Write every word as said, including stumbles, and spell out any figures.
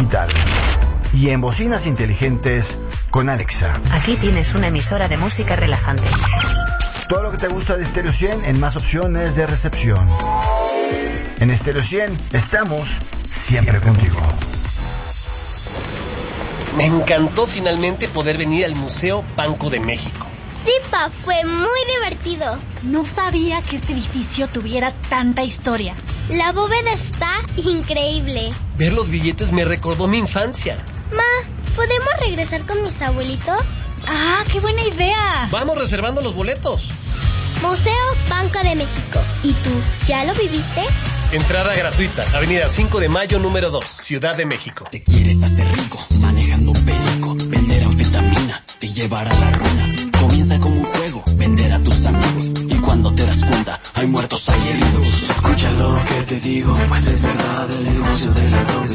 digital y en bocinas inteligentes con Alexa. Aquí tienes una emisora de música relajante. Todo lo que te gusta de Stereo cien en más opciones de recepción. En Stereo cien estamos siempre, siempre contigo. Me encantó finalmente poder venir al Museo Banco de México. Sí, pa, fue muy divertido. No sabía que este edificio tuviera tanta historia. La bóveda está increíble. Ver los billetes me recordó mi infancia. Ma, ¿podemos regresar con mis abuelitos? ¡Ah, qué buena idea! Vamos reservando los boletos. Museo Banco de México. ¿Y tú, ya lo viviste? Entrada gratuita, Avenida cinco de Mayo, número dos, Ciudad de México. Te quieres hacer rico, manejando perico. Vender anfetamina, te llevará a la ruina. Comienza como un juego, vender a tus amigos. Y cuando te das cuenta, hay muertos, hay heridos. Escucha lo que te digo, pues es verdad. El negocio de las drogas